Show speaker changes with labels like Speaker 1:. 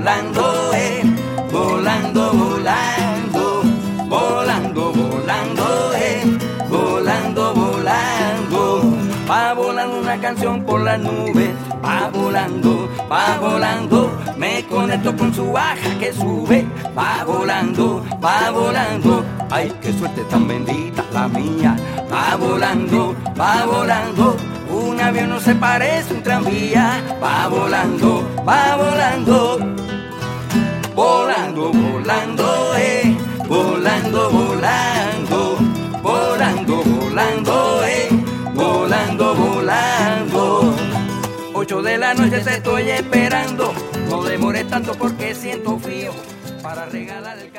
Speaker 1: volando, volando, volando, volando, volando, volando, volando. Va volando una canción por las nubes, va volando, me conecto con su baja que sube, va volando, ay, qué suerte tan bendita la mía, va volando, un avión no se parece a un tranvía, va volando, volando, volando, volando, volando, volando, volando, volando. 8 de la noche te estoy esperando, no demores tanto porque siento frío para regalar el